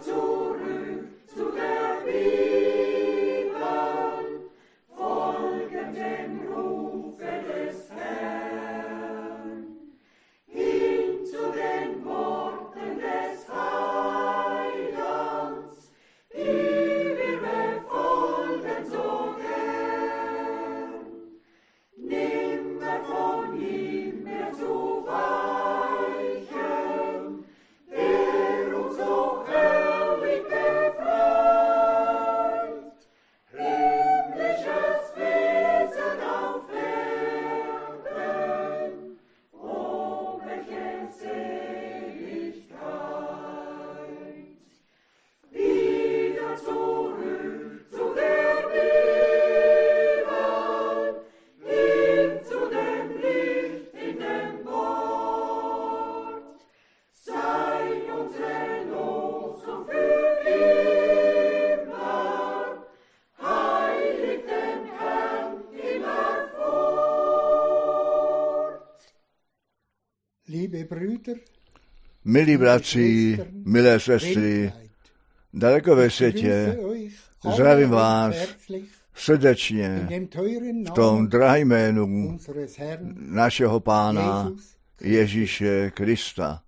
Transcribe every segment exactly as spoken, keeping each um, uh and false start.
Milí bratři, milé sestry, daleko ve světě, zdravím vás srdečně v tom drahém jménu našeho Pána Ježíše Krista.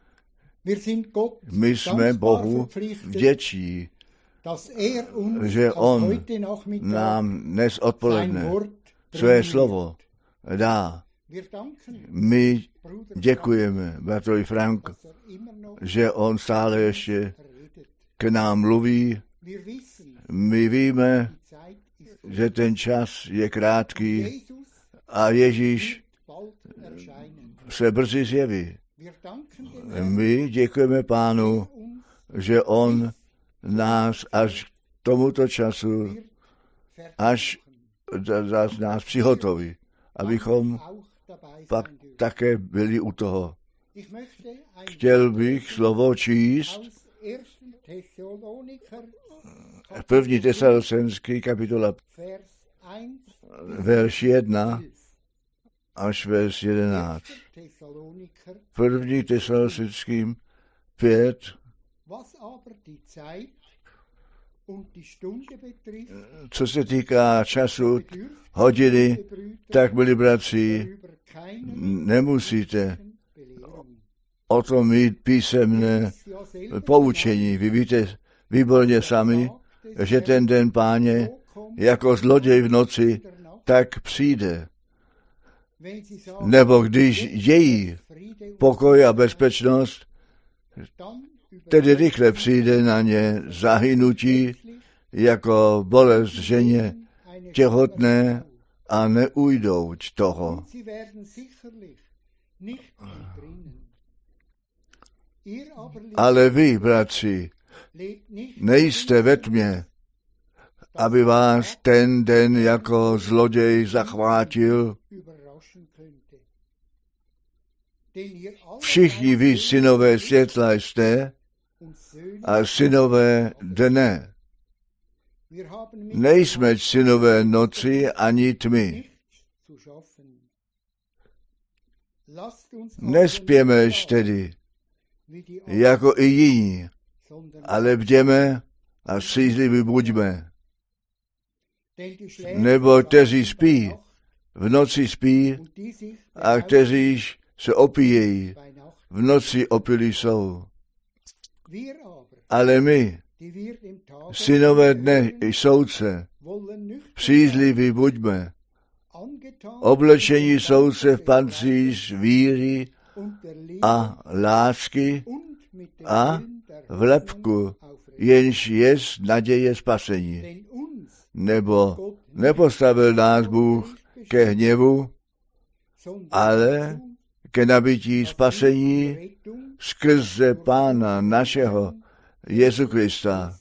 My jsme Bohu vděčí, že On nám dnes odpoledne své slovo dá. My děkujeme bratrovi Frank, že on stále ještě k nám mluví. My víme, že ten čas je krátký a Ježíš se brzy zjeví. My děkujeme Pánu, že on nás až k tomuto času, až nás přihotoví, abychom pak také byli u toho. Chtěl bych slovo číst první Tesalonický kapitola, verš jedna až verš jedenáct. První Tesalonickým pět. Co se týká času, hodiny, tak, milí bratři, nemusíte o tom mít písemné poučení. Vy víte výborně sami, že ten den Páně jako zloděj v noci tak přijde. Nebo když její pokoj a bezpečnost, tedy rychle přijde na ně zahynutí jako bolest ženě těhotné a neujdou toho. Ale vy, bratři, nejste ve tmě, aby vás ten den jako zloděj zachvátil. Všichni vy, synové světla, jste a synové dne. Nejsme synové noci ani tmy. Nespěmeš tedy, jako i jiní, ale bděme a střízliví buďme. Nebo kteří spí, v noci spí, a kteří se opíjejí, v noci opilí jsou. Ale my, synové dne i soudce, přízliví buďme, oblečení soudce v pancíř víry a lásky a v lepku, jenž jest naděje spasení. Nebo nepostavil nás Bůh ke hněvu, ale ke nabití spasení skrze Pána našeho Jezu Krista,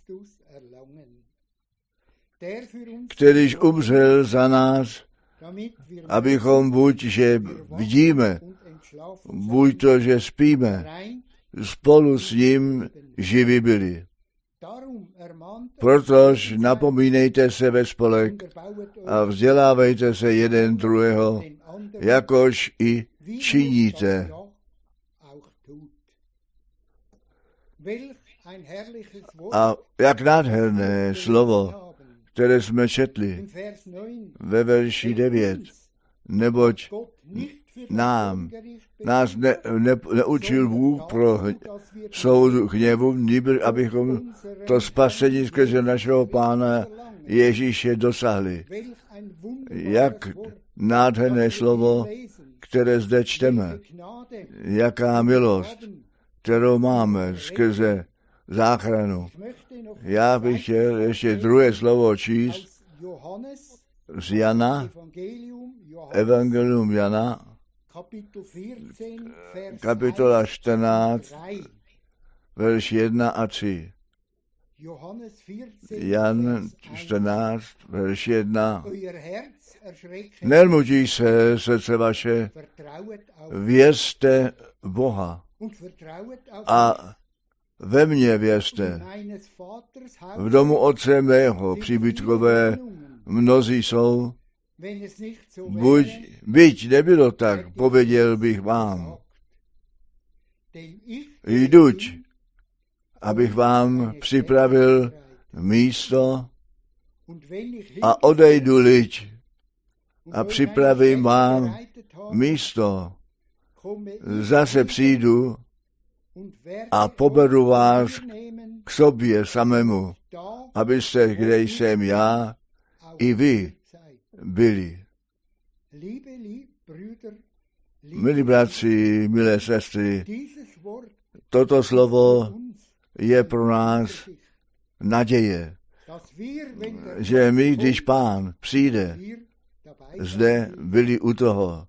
kterýž umřel za nás, abychom buď, že vidíme, buď to, že spíme, spolu s ním živí byli. Protož napomínejte se ve spolek a vzdělávejte se jeden druhého, jakož i činíte. A jak nádherné slovo, které jsme četli ve verši devět, neboť nám, nás ne, ne, neučil Bůh pro soudu hněvu, nýbrž abychom to spasení skrze našeho Pána Ježíše dosahli. Jak nádherné slovo, které zde čteme, jaká milost, kterou máme skrze záchranu. Já bych chtěl ještě druhé slovo číst z Jana, Evangelium Jana, kapitola čtrnáct, verš jedna a tři. Jan čtrnáct, verš jedna. Nelmutí se srdce vaše, věřte Boha a ve mně věřte. V domu otce mého příbytkové mnozí jsou, buď, byť nebylo tak, pověděl bych vám. Jduť, abych vám připravil místo a odejdu-liť a připravím vám místo. Zase přijdu a poberu vás k sobě samému, abyste, kde jsem já, i vy byli. Milí bratři, milé sestry, toto slovo je pro nás naděje, že my, když Pán přijde, zde byli u toho.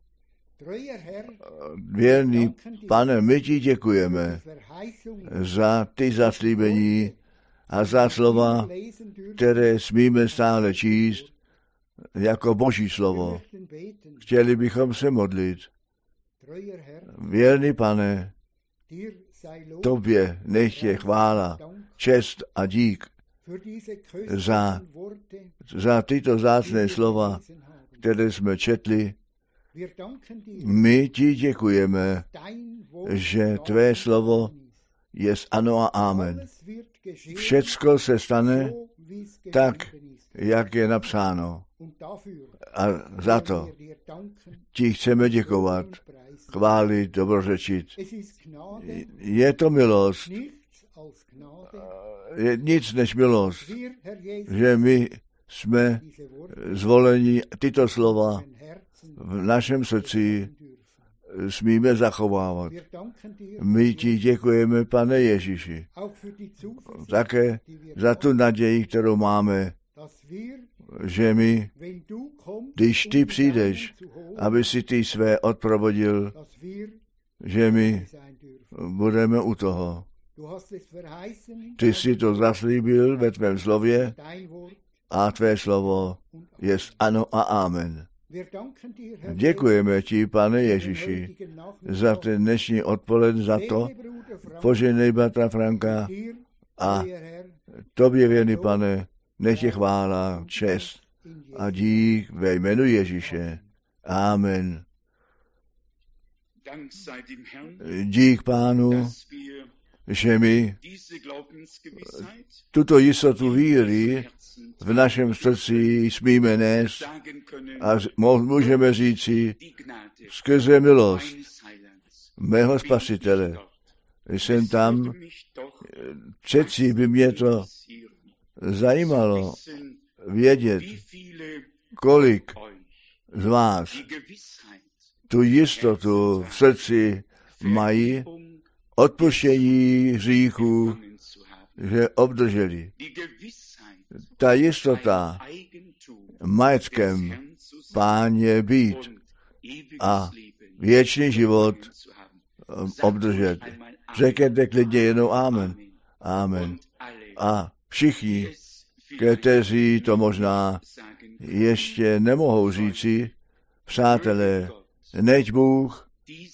Věrný Pane, my ti děkujeme za ty zaslíbení a za slova, které smíme stále číst jako Boží slovo. Chtěli bychom se modlit. Věrný Pane, tobě nech je chvála, čest a dík za, za tyto vzácné slova, které jsme četli. My ti děkujeme, že tvé slovo je ano a amen. Všecko se stane tak, jak je napsáno. A za to ti chceme děkovat, chválit, dobrořečit. Je to milost, je nic než milost, že my jsme zvoleni tyto slova v našem srdci smíme zachovávat. My ti děkujeme, Pane Ježíši, také za tu naději, kterou máme, že my, když ty přijdeš, aby si ty své odprovodil, že my budeme u toho. Ty jsi to zaslíbil ve tvém slově a tvé slovo je ano a amen. Děkujeme ti, Pane Ježíši, za ten dnešní odpoledne, za to, poženej bratra Franka a tobě, věrný Pane, nech je chvála, čest a dík ve jménu Ježíše. Amen. Dík Pánu, že my tuto jistotu víry v našem srdci smíme nést a můžeme říci skrze milost mého Spasitele. Jsem tam, přeci by mě to zajímalo vědět, kolik z vás tu jistotu v srdci mají odpuštění hříchů, že obdrželi. Ta jistota majetkem Páně být a věčný život obdržet. Řekněte klidně jenom amen. Amen. A všichni, kteří to možná ještě nemohou říci, přátelé, nechť Bůh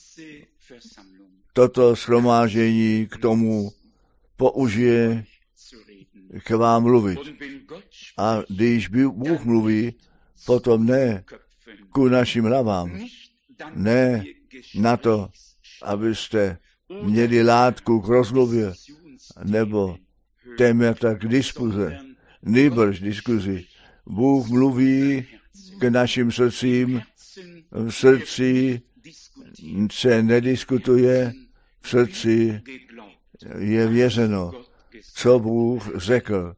toto shromáždění k tomu použije k vám mluvit. A když Bůh mluví, potom ne ku našim hlavám, ne na to, abyste měli látku k rozmluvě, nebo témata k diskuze, nýbrž diskuzi. Bůh mluví k našim srdcím, v srdci se nediskutuje, v srdci je věřeno, co Bůh řekl.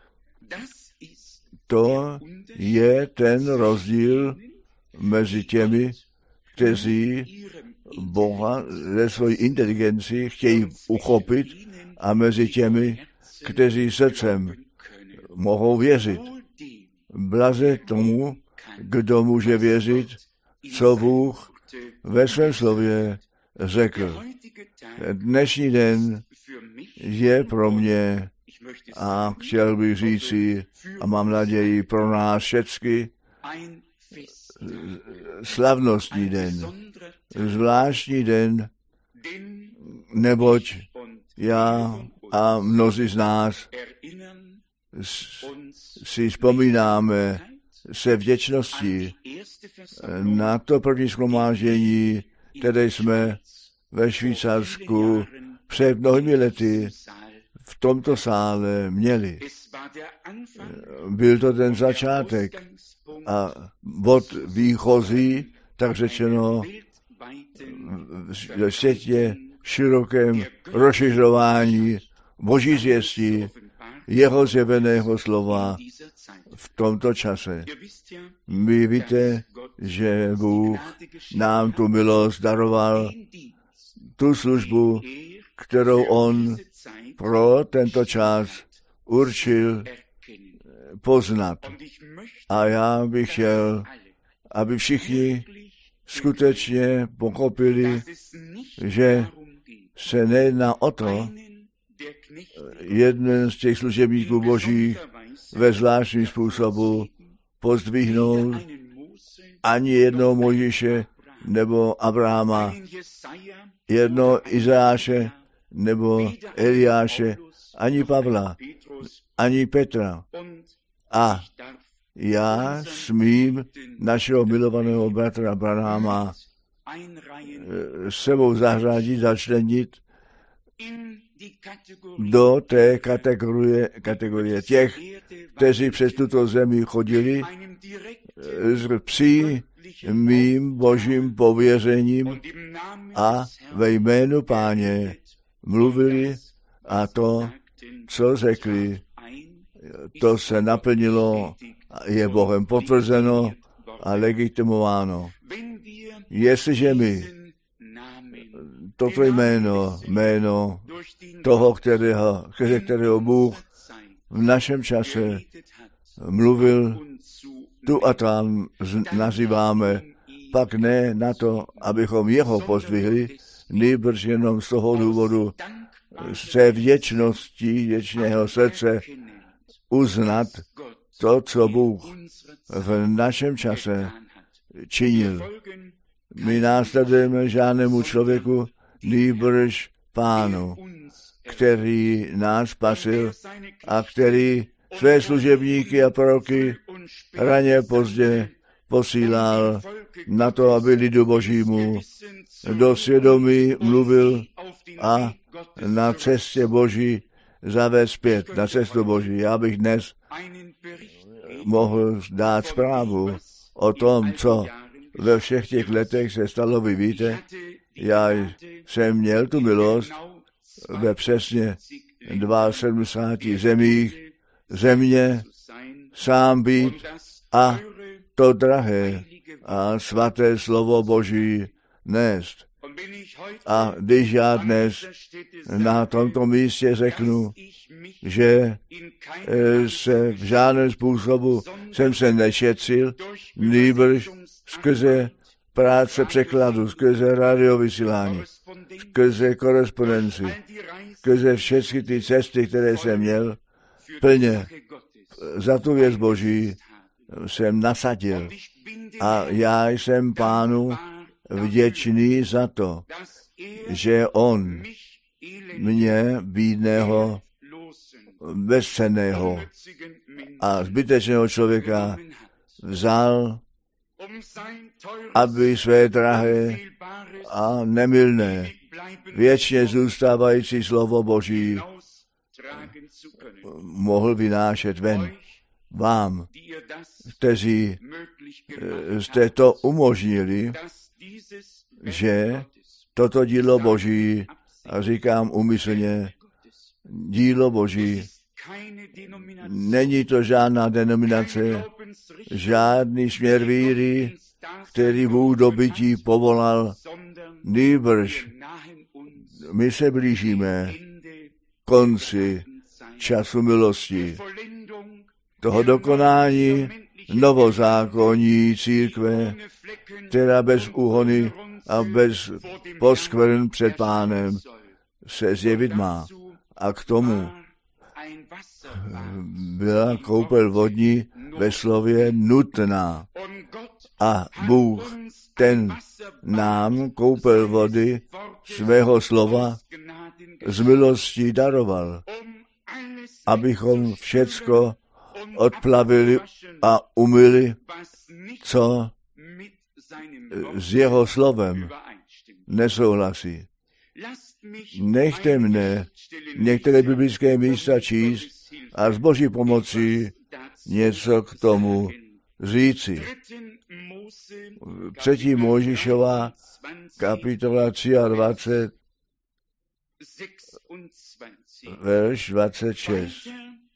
To je ten rozdíl mezi těmi, kteří Boha ze svojí inteligenci chtějí uchopit, a mezi těmi, kteří srdcem mohou věřit. Blaze tomu, kdo může věřit, co Bůh ve svém slově řekl. Dnešní den je pro mě, a chtěl bych říci, a mám naději pro nás všechny, slavnostní den, zvláštní den, neboť já a mnozí z nás si vzpomínáme se vděčností na to první shromáždění, které jsme ve Švýcarsku před mnohými lety v tomto sále měli. Byl to ten začátek a bod výchozí, tak řečeno, v světě širokém rozšiřování Boží zvěstí, jeho zjeveného slova v tomto čase. Vy víte, že Bůh nám tu milost daroval, tu službu, kterou on pro tento čas určil poznat. A já bych chtěl, aby všichni skutečně pochopili, že se nejedná o to, jeden z těch služebníků božích ve zvláštním způsobu pozdvihnout ani jednou Mojžíše nebo Abrahama, jedno Izáše nebo Eliáše, ani Pavla, ani Petra. A já smím našeho milovaného bratra Branhama s sebou zařadit, začlenit do té kategorie, kategorie těch, kteří přes tuto zemi chodili s přímým božím pověřením a ve jménu Páně mluvili a to, co řekli, to se naplnilo, je Bohem potvrzeno a legitimováno. Jestliže my toto jméno, jméno toho, kterého, kterého Bůh v našem čase mluvil, tu a tam nazýváme, pak ne na to, abychom jeho pozdvihli, nýbrž jenom z toho důvodu se vděčností věčného srdce uznat to, co Bůh v našem čase činil. My následujeme žádnému člověku, nýbrž Pánu, který nás spasil a který své služebníky a proroky raně pozdě posílal na to, aby lidu Božímu do svědomí mluvil a na cestě Boží zavést zpět, na cestu Boží. Já bych dnes mohl dát zprávu o tom, co ve všech těch letech se stalo. Vy víte, já jsem měl tu milost ve přesně sedmdesáti dvou zemích země sám být a to drahé a svaté slovo Boží nést. A když já dnes na tomto místě řeknu, že se v žádném způsobu jsem se nešetřil, nýbrž skrze práce překladu, skrze radiovysílání, skrze korespondenci, skrze všechny ty cesty, které jsem měl, plně za tu věc Boží jsem nasadil. A já jsem Pánu vděčný za to, že on mě bídného, bezcenného a zbytečného člověka vzal, aby své drahé a nemylné, věčně zůstávající slovo Boží mohl vynášet ven. Vám, kteří jste to umožnili, že toto dílo Boží, a říkám úmyslně, dílo Boží, není to žádná denominace, žádný směr víry, který Bůh do bytí povolal, nýbrž my se blížíme konci času milosti, toho dokonání novozákonní církve, která bez úhony a bez poskvrn před Pánem se zjevit má. A k tomu byla koupel vodní ve slově nutná. A Bůh, ten nám koupel vody svého slova z milostí daroval, abychom všecko odplavili a umyli, co s jeho slovem nesouhlasí. Nechte mne některé biblické místa číst a s Boží pomocí něco k tomu říci. Třetí Mojžíšova, kapitola dvacet tři, verš dvacet šest.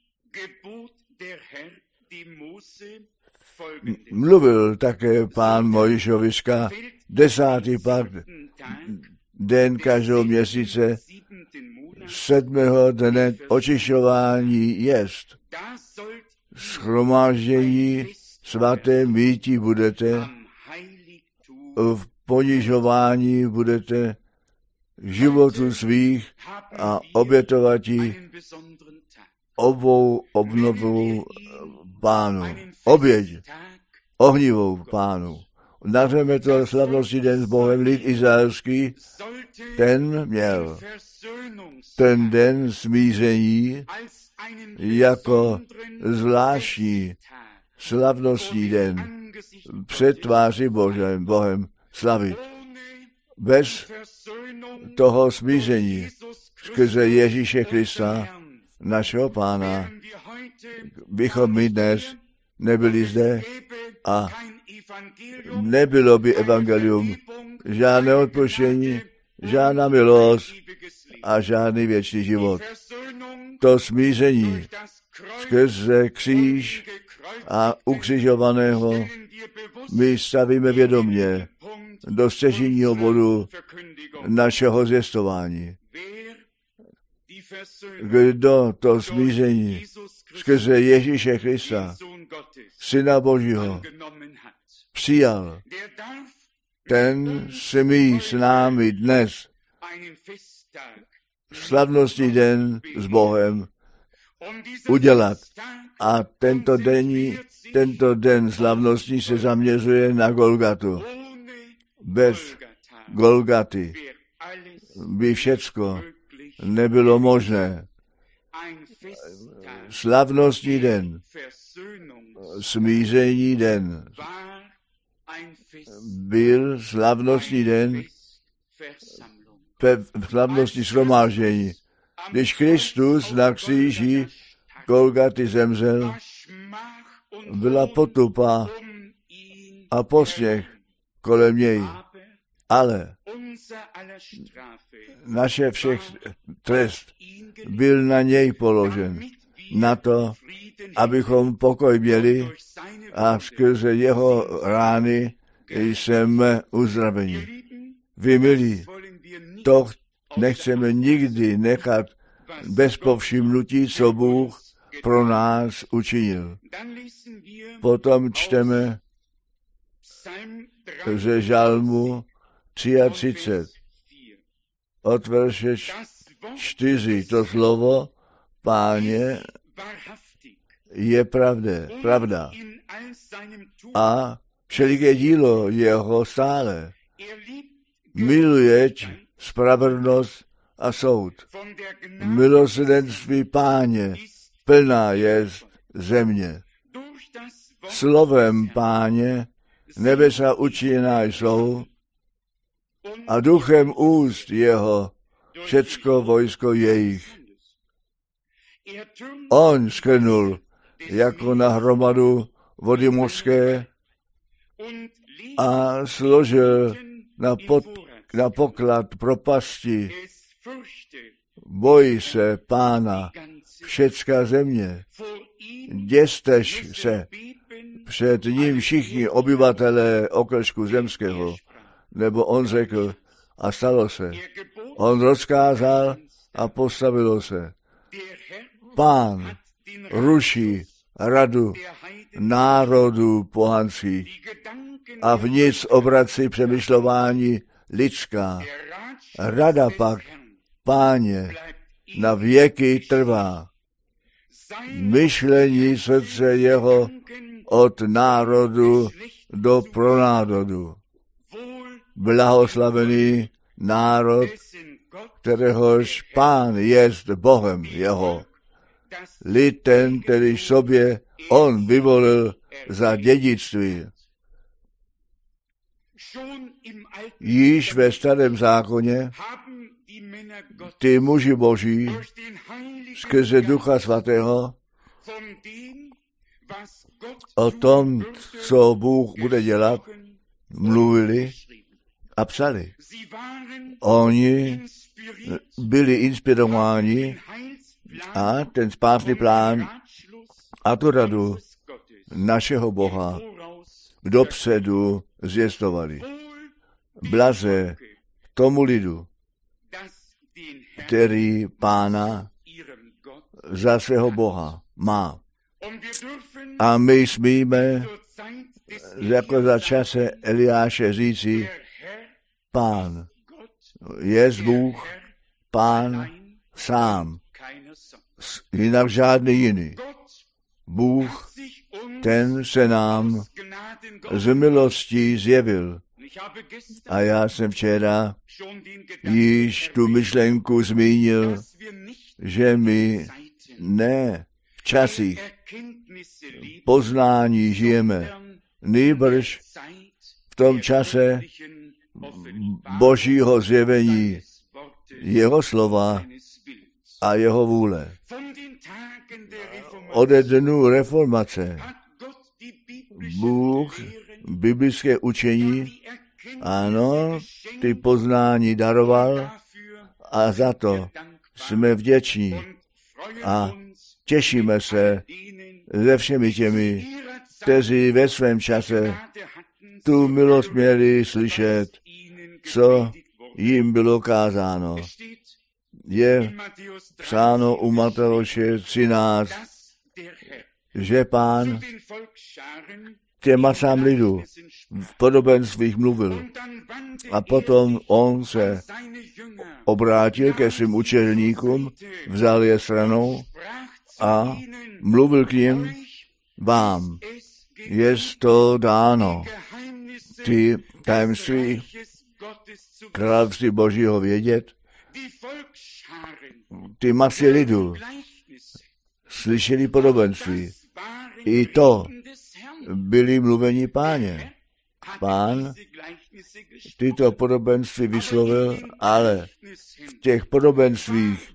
Mluvil také Pán Mojžíšoviska, desátý pak den každého měsíce, sedmého dne očišťování jest. Shromáždění svaté mítí budete, v ponižování budete životu svých a obětovatí obou obnovou Pánu. Oběť ohnivou Pánu. Nazveme to slavnostní den s Bohem, lid izraelský, ten měl ten den smíření jako zvláštní slavnostní den před tváří Božem, Bohem slavit. Bez toho smíření skrze Ježíše Krista, našeho Pána, bychom my dnes nebyli zde a nebylo by evangelium, žádné odpuštění, žádná milost a žádný věčný život. To smíření skrze kříž a ukřižovaného my stavíme vědomě do stěžejního bodu našeho zvěstování. Kdo to smíření skrze Ježíše Krista, Syna Božího, přijal, ten smí s námi dnes slavnostní den s Bohem udělat. A tento den, tento den slavnostní se zaměřuje na Golgatu. Bez Golgaty by všecko nebylo možné. Slavnostní den, smíření den, byl slavnostní den slavnostní shromáždění. Když Kristus na kříži Golgaty zemřel, byla potupa a posměch kolem něj. Ale naše všech trest byl na něj položen, na to, abychom pokoj měli a skrze jeho rány jsme uzdraveni. Vy milí, to nechceme nikdy nechat bez povšimnutí, co Bůh pro nás učinil. Potom čteme ze žalmu třicet tři, od verše čtyři, to slovo Páně je pravda, pravda a všeliké dílo jeho stále. Milujeť spravedlnost a soud. Milosrdenství Páně plná je země. Slovem Páně nebesa učiněná jsou a duchem úst jeho všecko vojsko jejich. On skrnul jako na hromadu vody mořské a složil na, pod, na poklad propasti. Boj se Pána všecká země. Děsteš se před ním všichni obyvatelé oklšku zemského. Nebo on řekl a stalo se. On rozkázal a postavilo se. Pán ruší radu národů pohanských a v nic obrací přemýšlování lidská. Rada pak Páně na věky trvá. Myšlení srdce jeho od národu do pronárodu. Blahoslavený národ, kteréhož Pán jest Bohem jeho. Lid ten, který sobě on vyvolil za dědictví. Již ve starém zákoně ty muži boží skrze Ducha Svatého o tom, co Bůh bude dělat, mluvili a psali. Oni byli inspirováni a ten spásný plán a tu radu našeho Boha dopředu zjistovali. Blaze tomu lidu, který Pána za svého Boha má. A my smíme jako za čase Eliáše říci, Pán je Bůh, Pán sám, jinak žádný jiný. Bůh, ten se nám z milostí zjevil. A já jsem včera již tu myšlenku zmínil, že my ne v časích poznání žijeme, nýbrž v tom čase Božího zjevení, jeho slova a jeho vůle. Ode dnů reformace Bůh biblické učení, ano, ty poznání daroval a za to jsme vděční a těšíme se ze všemi těmi, kteří ve svém čase tu milost měli slyšet, co jim bylo kázáno. Je psáno u Matouše třináct, že Pán těm masám lidu v podobenstvích mluvil. A potom on se obrátil ke svým učedníkům, vzal je stranou a mluvil k nim, vám je to dáno, ty tajemství království Božího vědět. Ty masy lidu slyšeli podobenství. I to byli mluvení Páně. Pán tyto podobenství vyslovil, ale v těch podobenstvích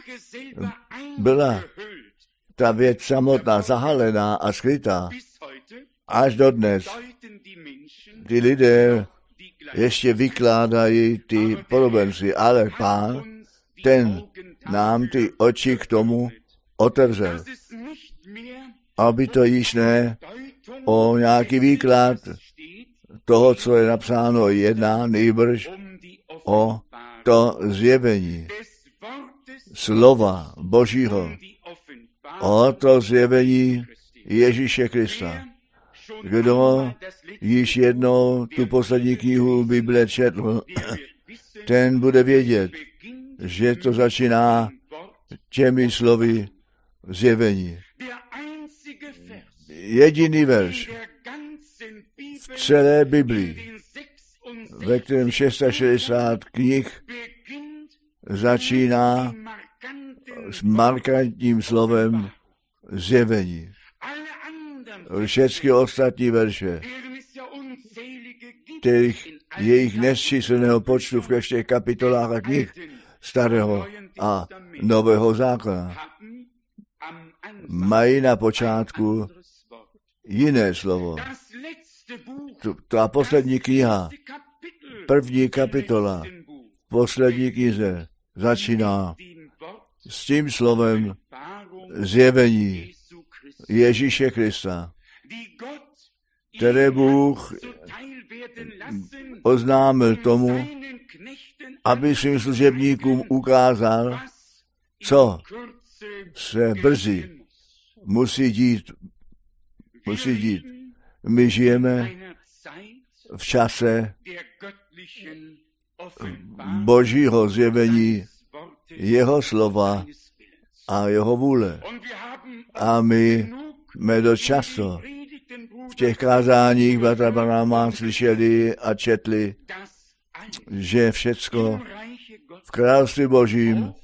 byla ta věc samotná zahalená a skrytá. Až dodnes ty lidé ještě vykládají ty podobenství, ale Pán, ten nám ty oči k tomu otevřel. Aby to již ne o nějaký výklad toho, co je napsáno, jedná, nejbrž o to zjevení slova Božího, o to zjevení Ježíše Krista. Kdo již jednou tu poslední knihu Bible četl, ten bude vědět, že to začíná těmi slovy zjevení. Jediný verš v celé Biblii, ve kterém šedesát šest knih začíná s markantním slovem zjevení. Všechny ostatní verše, kterých jejich nesčíslného počtu v každých kapitolách a knih Starého a Nového zákona, mají na počátku jiné slovo. Ta poslední kniha, první kapitola, poslední knize začíná s tím slovem zjevení Ježíše Krista, které Bůh oznámil tomu, aby svým služebníkům ukázal, co se brzy musí dít. Musí dít. My žijeme v čase Božího zjevení, jeho slova a jeho vůle. A my jsme dost často v těch kázáních bratra Branhama slyšeli a četli, že všecko v království Božím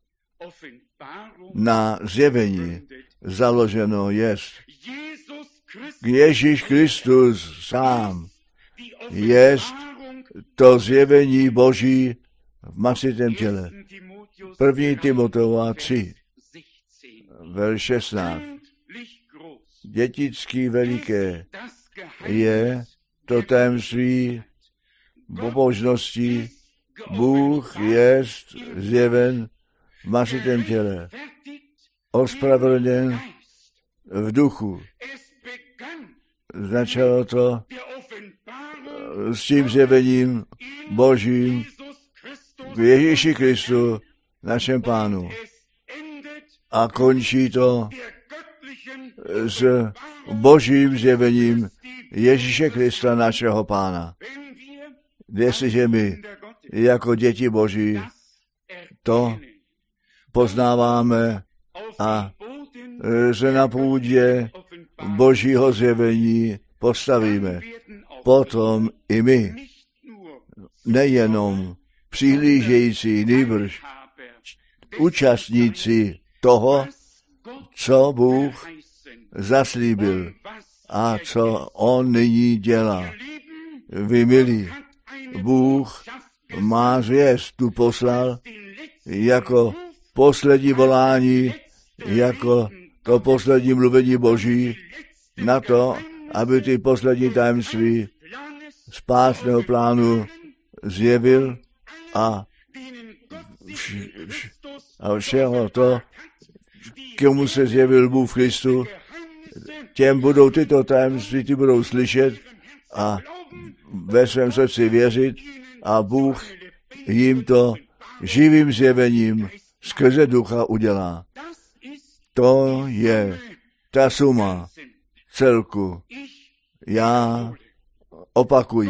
na zjevení založeno jest. Ježíš Kristus sám jest to zjevení Boží v masitém těle. První Timoteova tři, verš šestnáct. Dětický veliké je to tajemství pobožnosti. Bůh jest zjeven v masitém těle, ospravedlněn v duchu. Začalo to s tím zjevením Božím k Ježíši Kristu, našem Pánu. A končí to s Božím zjevením Ježíše Krista, našeho Pána. Jestliže my jako děti Boží to poznáváme a se na půdě Božího zjevení postavíme, potom i my, nejenom přihlížející, nýbrž účastníci toho, co Bůh zaslíbil a co on nyní dělá. Vy milí, Bůh má zvěst tu poslal jako poslední volání, jako to poslední mluvení Boží na to, aby ty poslední tajemství spásného plánu zjevil a, vš, vš, a všeho to, komu se zjevil Bůh v Kristu, těm budou tyto tajemství, ty budou slyšet a ve svém srdci věřit a Bůh jim to živým zjevením skrze ducha udělá. To je ta suma celku. Já opakuji,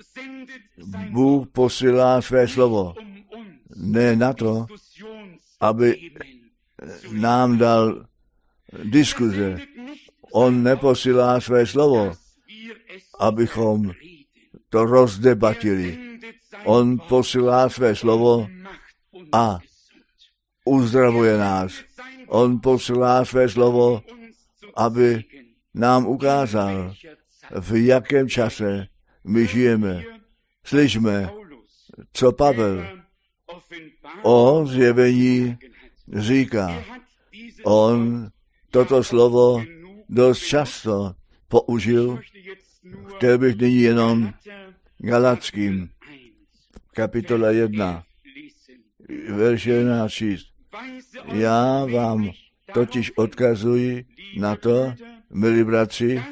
Bůh posílá své slovo ne na to, aby nám dal diskuze. On neposílá své slovo, abychom to rozdebatili. On posílá své slovo a uzdravuje nás. On posílá své slovo, aby nám ukázal, v jakém čase my žijeme. Slyšme, co Pavel o zjevení říká. On toto slovo dost často použil. Chtěl bych nyní jenom Galackým, kapitola jedna, verš jedenáct číst. Já vám totiž odkazuji na to, milí bratři,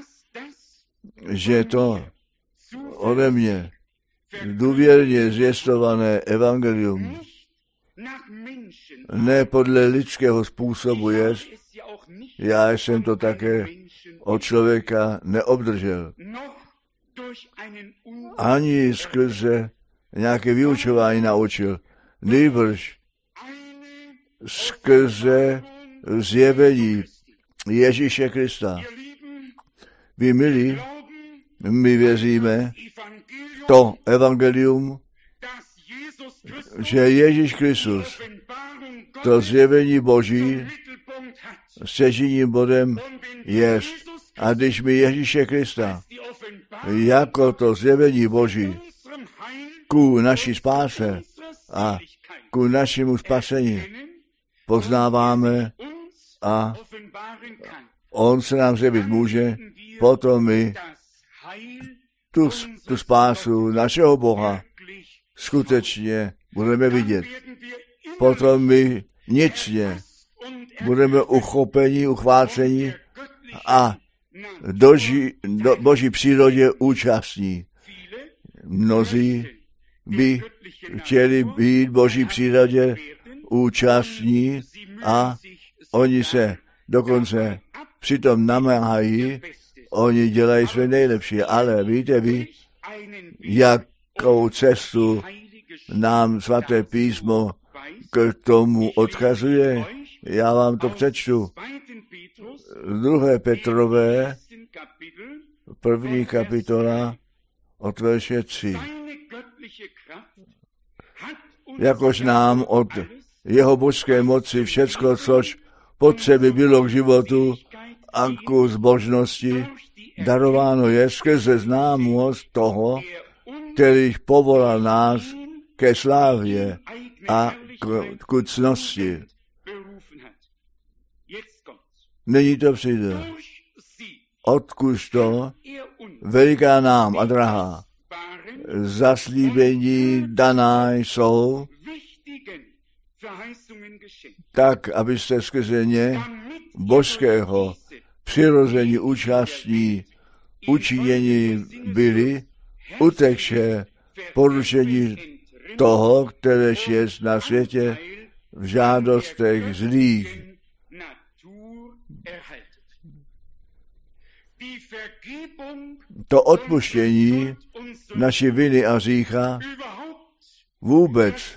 že to ode mě důvěrně zvěstované evangelium ne podle lidského způsobu jest, já jsem to také od člověka neobdržel. Ani skrze nějaké vyučování naučil, nýbrž skrze zjevení Ježíše Krista. Vy milí, my věříme v to evangelium, že Ježíš Kristus, to zjevení Boží, stěžejním bodem jest. A když my Ježíše Krista jako to zjevení Boží ku naší spáse a ku našemu spasení poznáváme, a on se nám zjevit může, potom my tu, tu spásu našeho Boha skutečně budeme vidět. Potom my vnitřně budeme uchopeni, uchváceni a doži, do Boží přírodě účastní. Mnozí by chtěli být Boží přírodě účastní a oni se dokonce přitom namáhají, oni dělají své nejlepší, ale víte vy, jakou cestu nám svaté písmo k tomu odkazuje? Já vám to přečtu. Druhé Petrové, první kapitola, od verše tři. Jakož nám od jeho božské moci všecko, což potřeby bylo k životu a ku zbožnosti, darováno je skrze známost toho, který povolal nás ke slávě a k cnosti. Nyní to přijde. Odkud to veliká nám a drahá zaslíbení daná jsou, tak, abyste skrze ně božského přirození účastní učinění byli, utekše porušení toho, kteréž je na světě v žádostech zlých. To odpuštění naší viny a hřícha vůbec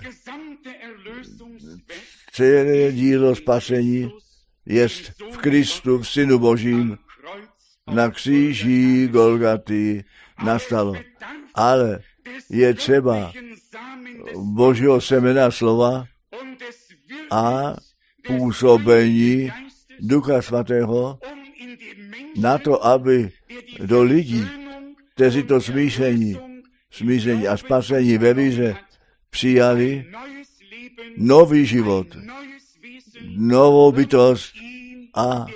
celé dílo spasení jest v Kristu, v Synu Božím, na kříži Golgaty nastalo. Ale je třeba Božího semena slova a působení Ducha Svatého na to, aby do lidí, kteří to smíření, smíření a spasení ve víře přijali nový život, novou bytost a,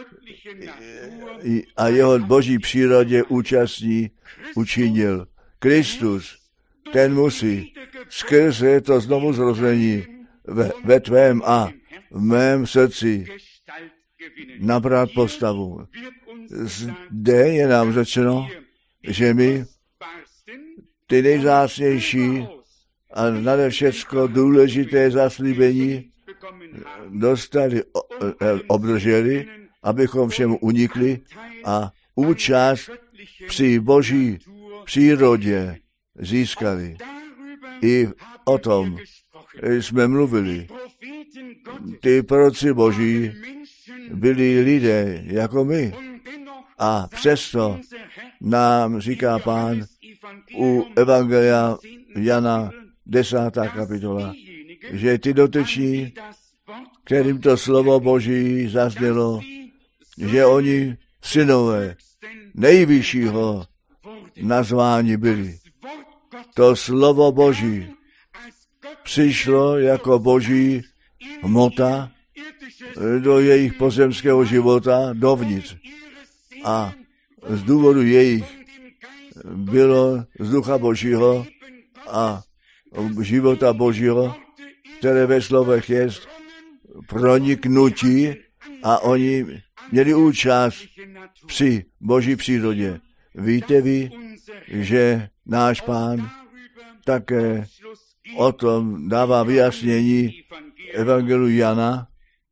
a jeho boží přírodě účastní učinil. Kristus, ten musí skrze to znovu zrození ve, ve tvém a v mém srdci nabrat postavu. Zde je nám řečeno, že my ty nejvzácnější a nade všecko důležité zaslíbení dostali, obdrželi, abychom všemu unikli a účast při boží přírodě získali. I o tom jsme mluvili. Ty proroci boží byli lidé jako my. A přesto nám říká Pán u Evangelia Jana desátá kapitola, že ty dotyční, kterým to slovo Boží zaznělo, že oni synové nejvyššího nazvání byli. To slovo Boží přišlo jako Boží hmota do jejich pozemského života dovnitř. A z důvodu jejich bylo z ducha Božího a života Božího, které ve slovech jest, proniknutí a oni měli účast při Boží přírodě. Víte vy, že náš Pán také o tom dává vyjasnění Evangeliu Jana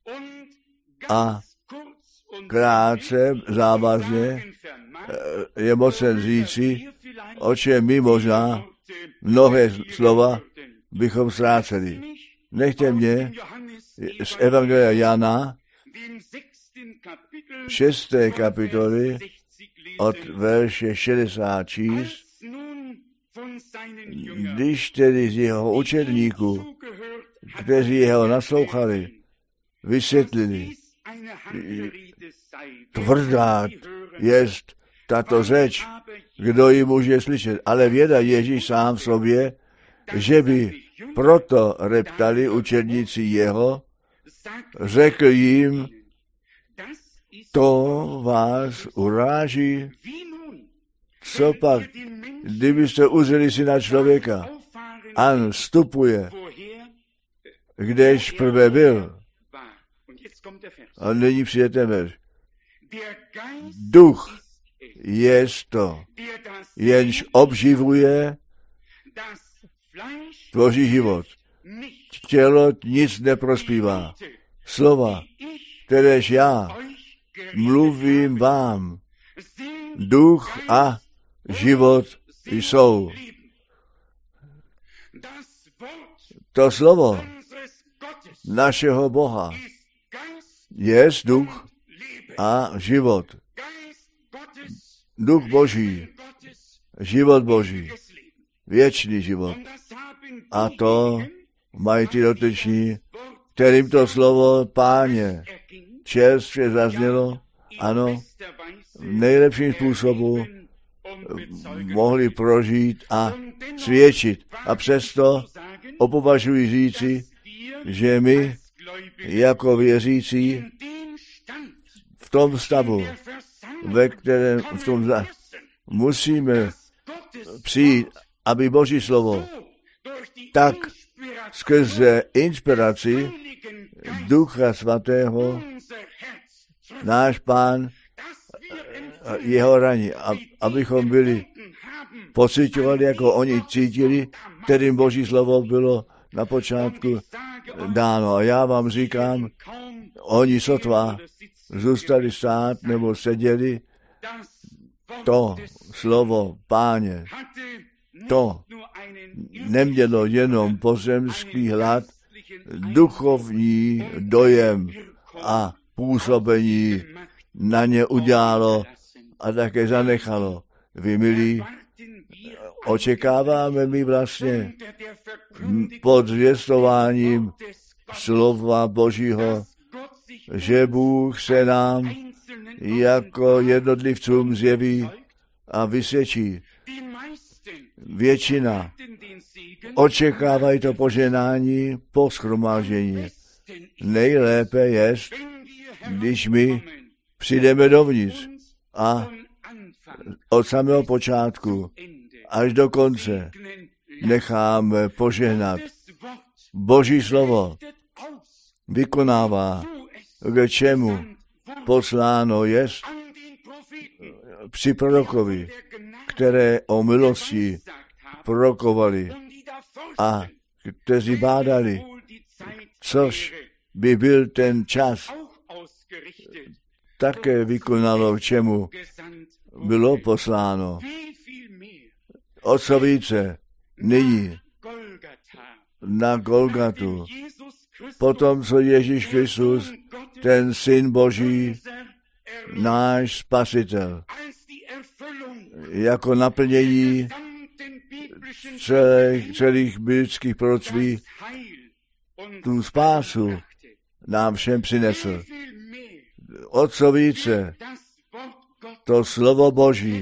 a krátce, závazně je mocen říci, o čem my možná mnohé slova bychom ztráceli. Nechte mě z Evangelia Jana, šesté kapitoly, od verše šedesát číst, když tedy z jeho učedníků, kteří jeho naslouchali, vysvětlili, tvrdá jest tato řeč, kdo ji může slyšet. Ale věda Ježíš sám v sobě, že by proto reptali učedníci jeho, řekl jim, to vás uráží. Co pak, kdybyste uzřeli syna člověka? An vstupuje, kdež prvé byl. A nyní přijde ten verš. Duch jest to, jenž obživuje, tvoří život. Tělo nic neprospívá. Slova, kteréž já mluvím vám, duch a život jsou. To slovo našeho Boha je duch a život. Duch Boží, život Boží, věčný život. A to mají ty dotyční, kterým to slovo Páně čerstvě zaznělo, ano, v nejlepším způsobu mohli prožít a svědčit. A přesto opovažuji říci, že my jako věřící v tom stavu, ve kterém v tom musíme přijít, aby Boží slovo tak skrze inspiraci Ducha Svatého náš Pán jeho raní, abychom byli pociťovali, jako oni cítili, kterým Boží slovo bylo na počátku dáno. A já vám říkám, oni sotva zůstali stát nebo seděli, to slovo Páně, to nemělo jenom pozemský hlad, duchovní dojem a působení na ně udělalo a také zanechalo. Vy, milí, očekáváme my vlastně pod zvěstováním slova Božího, že Bůh se nám jako jednotlivcům zjeví a vysvědčí. Většina očekávají to poženání po shromáždění. Nejlépe je, když my přijdeme dovnitř a od samého počátku až do konce necháme požehnat. Boží slovo vykonává, k čemu posláno jest při prorokovi, které o milosti prorokovali a kteří bádali, což by byl ten čas, také vykonalo, k čemu bylo posláno. O co více nyní na Golgatu, potom, co Ježíš Kristus, ten Syn Boží, náš Spasitel, jako naplnění celých, celých biblických proroctví, tu spásu nám všem přinesl. O co více to slovo Boží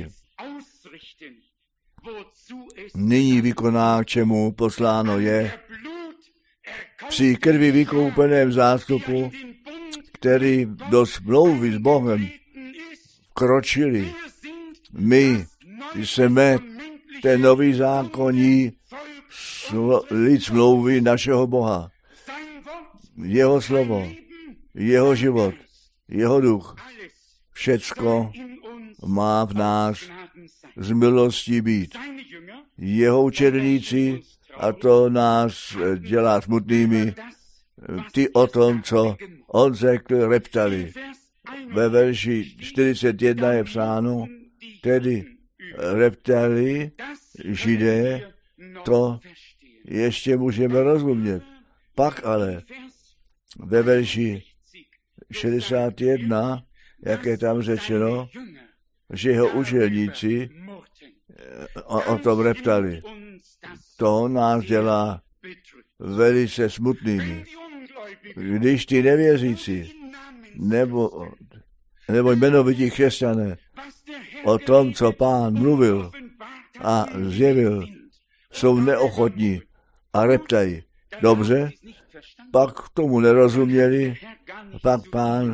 nyní vykoná, k čemu posláno je, při krvi vykoupeném zástupu, který do smlouvy s Bohem kročili. My jsme ten nový zákonní lid smlouvy našeho Boha. Jeho slovo, jeho život, jeho duch, všecko má v nás z milostí být. Jeho učedníci, a to nás dělá smutnými, ty o tom, co on řekl, reptali. Ve verši čtyřicet jedna je psáno, tedy reptali Židé, to ještě můžeme rozumět. Pak ale ve verši šedesát jedna, jak je tam řečeno, že jeho učedníci o, o tom reptali. To nás dělá velice smutnými. Když ty nevěřící nebo, nebo jmenovití křesťané o tom, co Pán mluvil a zjevil, jsou neochotní a reptají. Dobře, pak tomu nerozuměli, pak Pán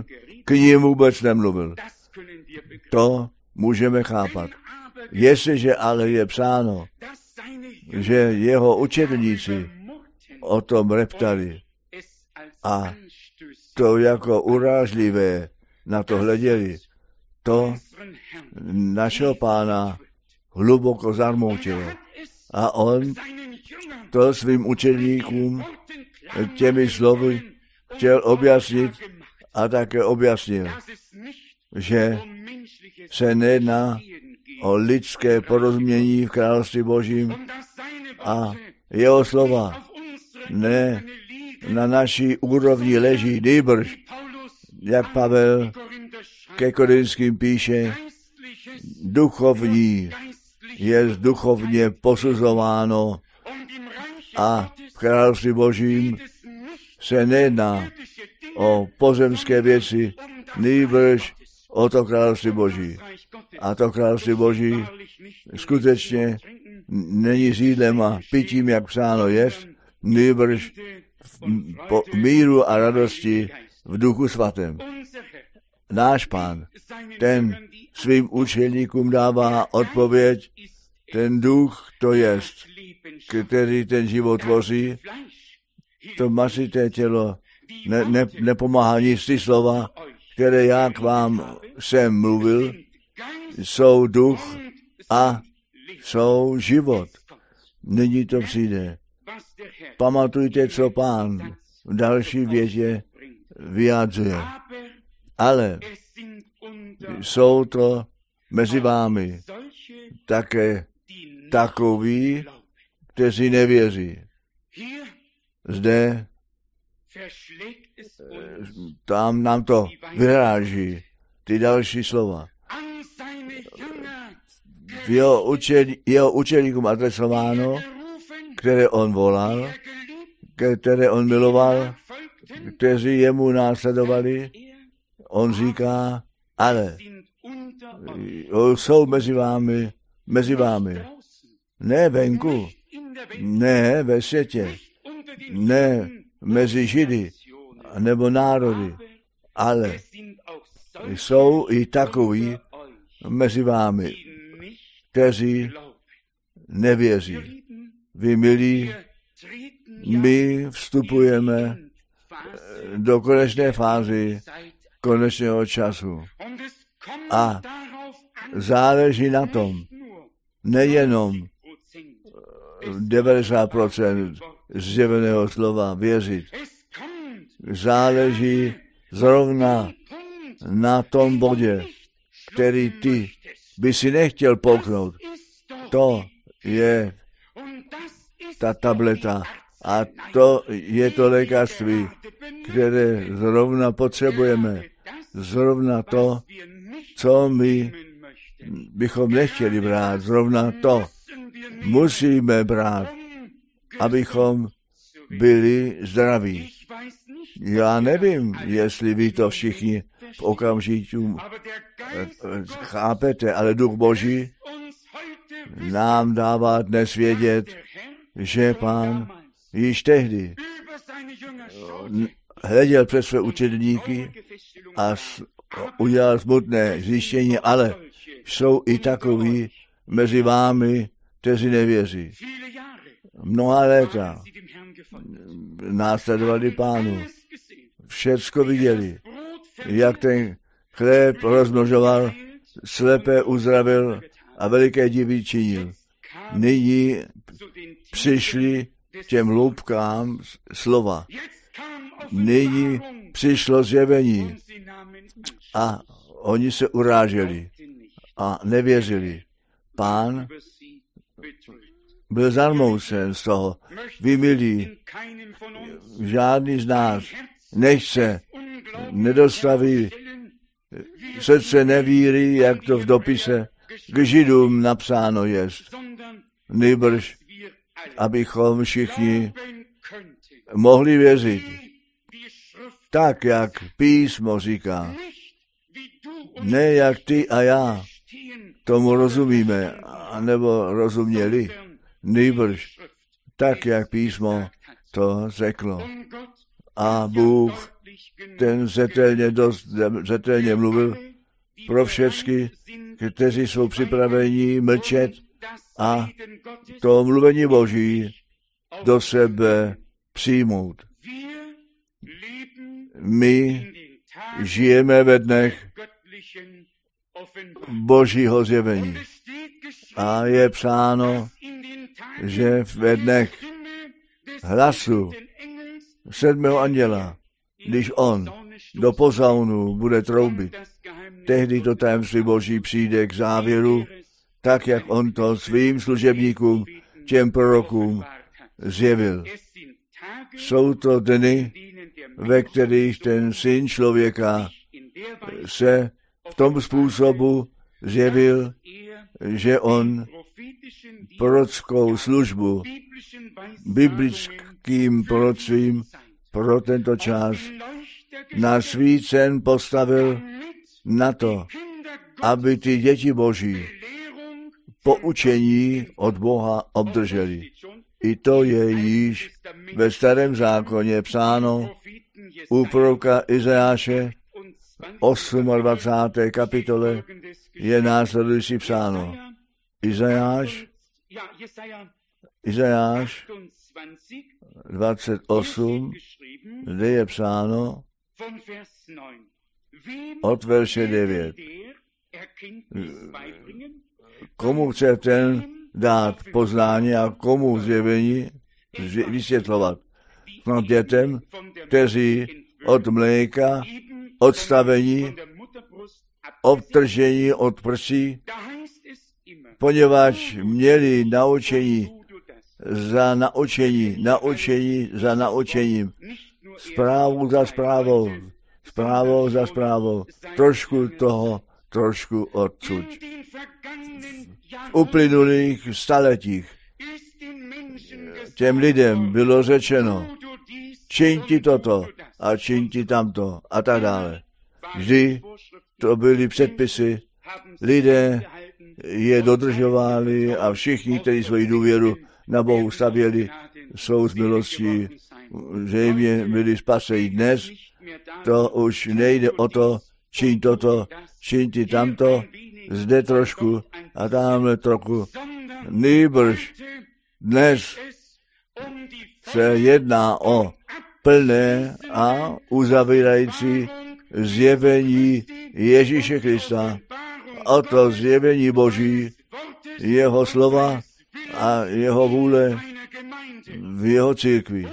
k nim vůbec nemluvil. To můžeme chápat. Jestliže ale je psáno, že jeho učedníci o tom reptali a to jako urážlivé na to hleděli, to našeho Pána hluboko zarmoutilo. A on to svým učedníkům těmi slovy chtěl objasnit a také objasnil, že se nejedná o lidské porozumění v království Božím a jeho slova ne na naší úrovni leží, nýbrž, jak Pavel ke Korinským píše, duchovní je duchovně posuzováno a v království Božím se nejedná o pozemské věci, nýbrž o to království Boží. A to království Boží skutečně není s jídlem a pitím, jak psáno jest, nýbrž po míru a radosti v Duchu Svatém. Náš Pán, ten svým učeníkům dává odpověď, ten duch to jest, který ten život tvoří, to masité tělo ne, ne, nepomáhá nic ty slova, které já k vám jsem mluvil, jsou duch a jsou život. Nyní to přijde. Pamatujte, co Pán v další větě vyjádřuje. Ale jsou to mezi vámi také takoví, kteří nevěří. Zde tam nám to vyráží, ty další slova. V jeho, učení, jeho učeníkům adresováno, které on volal, které on miloval, kteří jemu následovali, on říká, ale jsou mezi vámi, mezi vámi, ne venku, ne ve světě, ne mezi Židy nebo národy, ale jsou i takoví mezi vámi, kteří nevěří. Vy, milí, my vstupujeme do konečné fázy konečného času. A záleží na tom, nejenom devadesát procent zjeveného slova věřit. Záleží zrovna na tom bodě, který ty by si nechtěl pouknout. To je ta tableta a to je to lékařství, které zrovna potřebujeme. Zrovna to, co my bychom nechtěli brát, zrovna to musíme brát, abychom byli zdraví. Já nevím, jestli vy to všichni v okamžiku chápete, ale Duch Boží nám dává dnes vědět, že Pán již tehdy hleděl přes své učedníky a udělal smutné zjištění, ale jsou i takoví mezi vámi, kteří nevěří. Mnoha léta následovali Pánu. Všecko viděli, jak ten chléb rozmnožoval, slepé uzdravil a veliké divy činil. Nyní přišli těm hloubkám slova. Nyní přišlo zjevení a oni se uráželi a nevěřili. Pán byl zarmoucen z toho. Vy, milí, žádný z nás nechce, nedostaví srdce nevíry, jak to v dopise k Židům napsáno jest. Nýbrž, abychom všichni mohli věřit, tak, jak písmo říká. Ne jak ty a já tomu rozumíme, anebo rozuměli, nýbrž tak, jak písmo to řeklo. A Bůh ten zetelně, dost, zetelně mluvil pro všechny, kteří jsou připraveni mlčet a to mluvení Boží do sebe přijmout. My žijeme ve dnech Božího zjevení. A je psáno, že ve dnech hlasu sedmého anděla, když on do posaunu bude troubit, tehdy to tajemství Boží přijde k závěru, tak jak on to svým služebníkům, těm prorokům zjevil. Jsou to dny, ve kterých ten syn člověka se v tom způsobu zjevil, že on prorockou službu biblickým proroctvím pro tento čas na svícen postavil na to, aby ty děti Boží poučení od Boha obdrželi. I to je již ve Starém zákoně psáno u proroka Izajáše dvacáté osmé kapitole je následující psáno. Izajáš, Izajáš dvacet osm, kde je psáno od verše devět. Komu chce ten dát poznání a komu zjevení vysvětlovat? No dětem, kteří od mléka, odstavení, obtržení od prsí, poněvadž měli naučení za naučení, naučení za naučením, zprávu za zprávou, zprávou za zprávou, trošku toho, trošku odsuť. V uplynulých staletích těm lidem bylo řečeno, čiň ti toto a čiň ti tamto a tak dále. Vždy to byly předpisy, lidé je dodržovali a všichni, kteří svoji důvěru na Bohu stavěli, jsou z milostí, že jim je byli spaseni. Dnes to už nejde o to, čiň toto, čiň ti tamto, zde trošku a tamhle trochu. Nýbrž dnes se jedná o plné a uzavírající zjevení Ježíše Krista. O to zjevení Boží, jeho slova a jeho vůle v jeho církvi.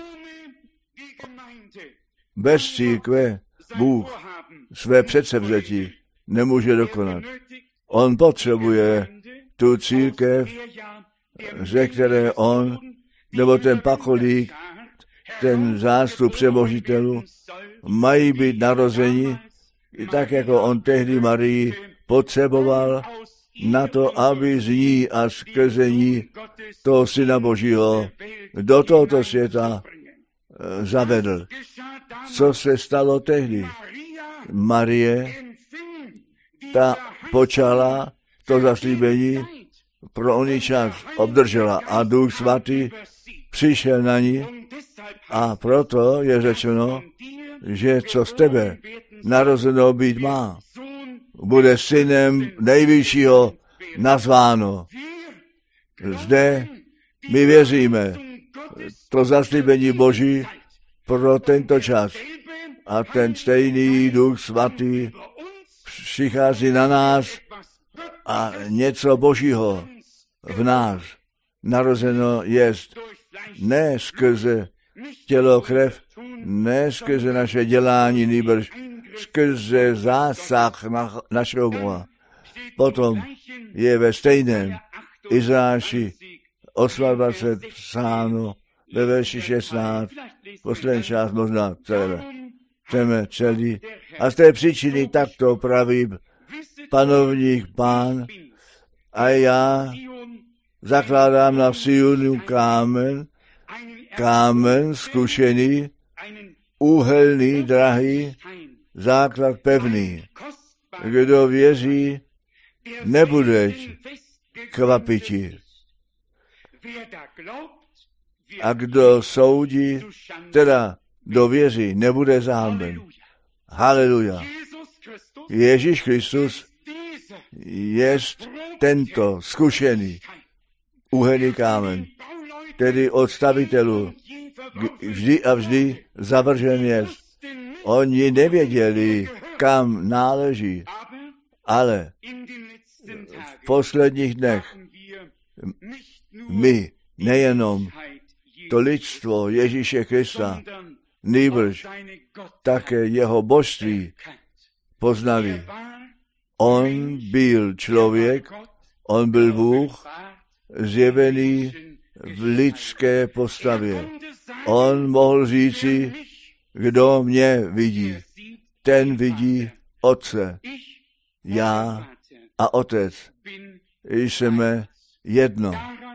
Bez církve Bůh své předsevzetí nemůže dokonat. On potřebuje tu církev, ze které on, nebo ten pacholík, ten zástup přemožitelů, mají být narozeni, i tak jako on tehdy Marii potřeboval na to, aby z ní a skrze ní toho Syna Božího do tohoto světa zavedl. Co se stalo tehdy? Marie, ta počala to zaslíbení, pro oný čas obdržela a Duch Svatý přišel na ní a proto je řečeno, že co z tebe narozeno být má, bude synem nejvyššího nazváno. Zde my věříme to zaslíbení Boží pro tento čas. A ten stejný Duch Svatý přichází na nás a něco Božího v nás narozeno jest ne skrze tělo krev, ne skrze naše dělání, nýbrž skrze zásah na, našeho Boha. Potom je ve stejném Izajáši dvacet osm psáno ve verši šestnáct, poslední část možná celé, chceme celý. A z té příčiny takto praví panovník Pán, a já zakládám na Sionu kámen, kámen zkušený, úhelný, drahý, základ pevný. Kdo věří, nebude kvapiti. A kdo soudí, teda kdo věří, nebude zahamben. Haleluja. Ježíš Kristus jest tento zkušený úhelný kámen, tedy od stavitelů vždy a vždy zavržen jest. Oni nevěděli, kam náleží, ale v posledních dnech my nejenom to lidstvo Ježíše Krista, nýbrž také jeho božství poznali. On byl člověk, on byl Bůh, zjevený v lidské postavě. On mohl říci, kdo mě vidí, ten vidí Otce. Já a Otec jsme jedno.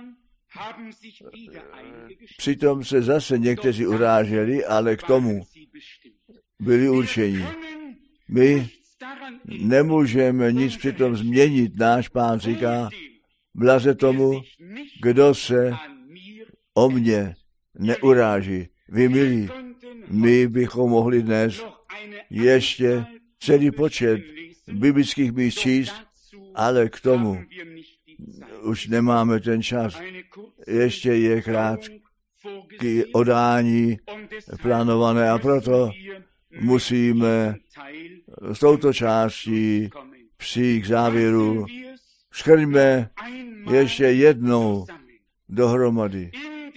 Přitom se zase někteří uráželi, ale k tomu byli určeni. My nemůžeme nic přitom změnit. Náš Pán říká, blaze tomu, kdo se o mě neuráží. Vy milí, my bychom mohli dnes ještě celý počet biblických míst číst, ale k tomu už nemáme ten čas. Ještě je krátký odání plánované a proto musíme s touto částí přijít k závěru. Shrňme ještě jednou dohromady.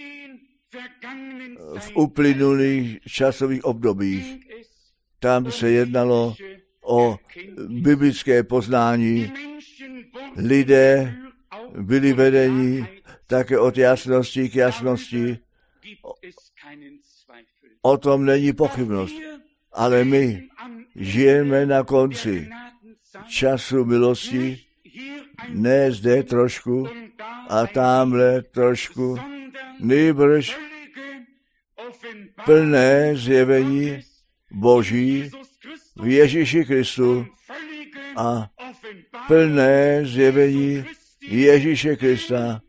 V uplynulých časových obdobích tam se jednalo o biblické poznání. Lidé byli vedeni také od jasnosti k jasnosti. O tom není pochybnost. Ale my žijeme na konci času milosti, ne zde trošku a tamhle trošku, nýbrž plné zjevení Boží v Ježíši Kristu a plné zjevení Ježíše Krista